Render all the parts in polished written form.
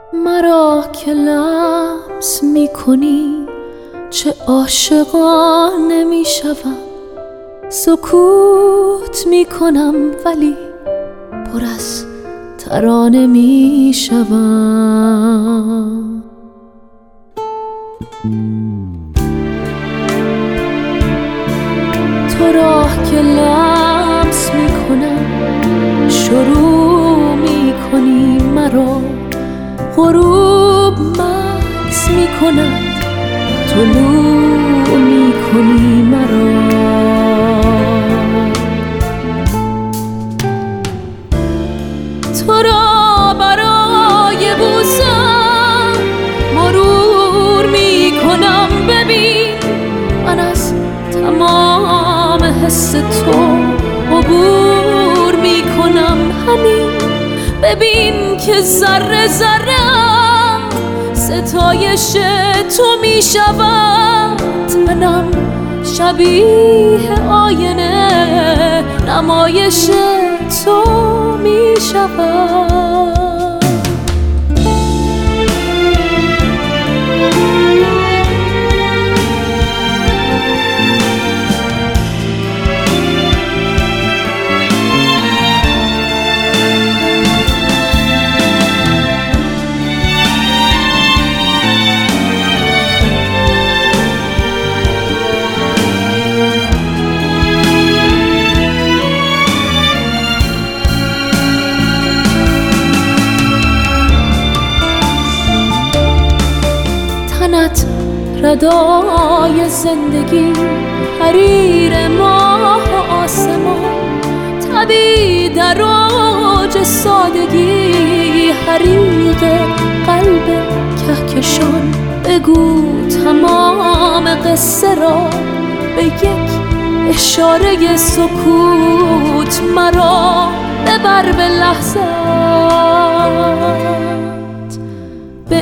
مرا که لمس می کنی چه عاشقانه می شوم، سکوت می کنم ولی پر از ترانه می شوم. تو را که لمس می کنم شروع می کنی مرا، غروب مکث می کند طلوع می کنی مرا. تو را برای بوسم مرور می کنم، ببین من از تمام حس تو عبور می کنم. همین ببین که ذره ذره‌ام ستایش تو می شود. منم شبیه آینه نمایش تو می شود. تنت ردای زندگی، حریر ماه و آسمان، طبیع در اوج سادگی، حریق قلب کهکشان. بگو تمام قصه را به یک اشاره سکوت، مرا ببر به لحظت به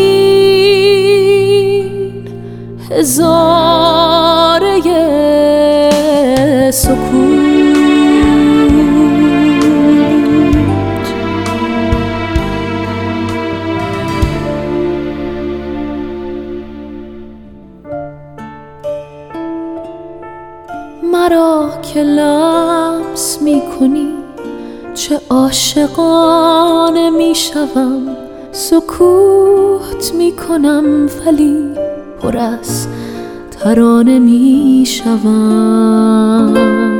این هزاره سکوت. مرا که لمس می کنی چه عاشقانه می شوم، سکوت می کنم ولی پر از ترانه می شوم.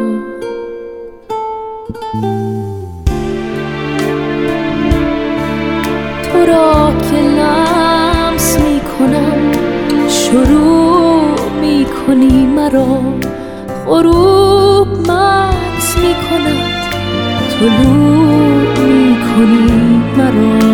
تو را که لمس می کنم شروع می کنی مرا، غروب مکث می کند طلوع می کنی مرا.